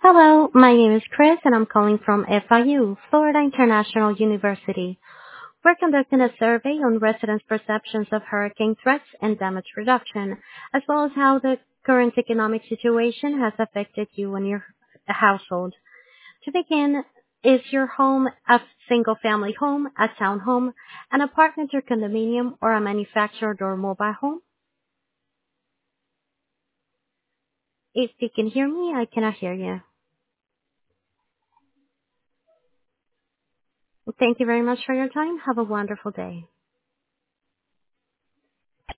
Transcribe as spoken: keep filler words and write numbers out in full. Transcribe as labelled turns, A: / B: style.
A: Hello, my name is Chris and I'm calling from F I U, Florida International University. We're conducting a survey on residents' perceptions of hurricane threats and damage reduction, as well as how the current economic situation has affected you and your household. To begin, is your home a single-family home, a townhome, an apartment or condominium, or a manufactured or mobile home? If you can hear me, I cannot hear you. Thank you very much for your time. Have a wonderful day.